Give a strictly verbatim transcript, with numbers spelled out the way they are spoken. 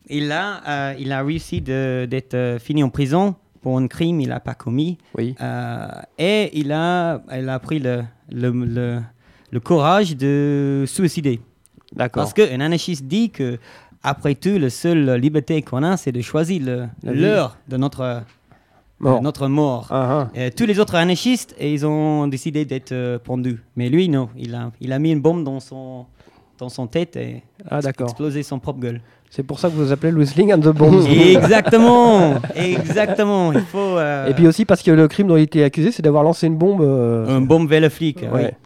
il a, euh, il a réussi de, d'être euh, fini en prison pour un crime qu'il n'a pas commis. Oui. Euh, et il a, il a pris le, le, le, le courage de se suicider. D'accord. Parce qu'un anarchiste dit que, après tout, la seule liberté qu'on a, c'est de choisir le, l'heure de notre mort. De notre mort. Uh-huh. Et tous les autres anarchistes, ils ont décidé d'être euh, pendus. Mais lui, non. Il a, il a mis une bombe dans son, dans son tête et ah, d'accord. explosé son propre gueule. C'est pour ça que vous vous appelez Loosling and the Bombs. Exactement, exactement. Il faut. Euh... Et puis aussi parce que le crime dont il était accusé, c'est d'avoir lancé une bombe. Euh... Une bombe vers le flic. Ouais. Oui.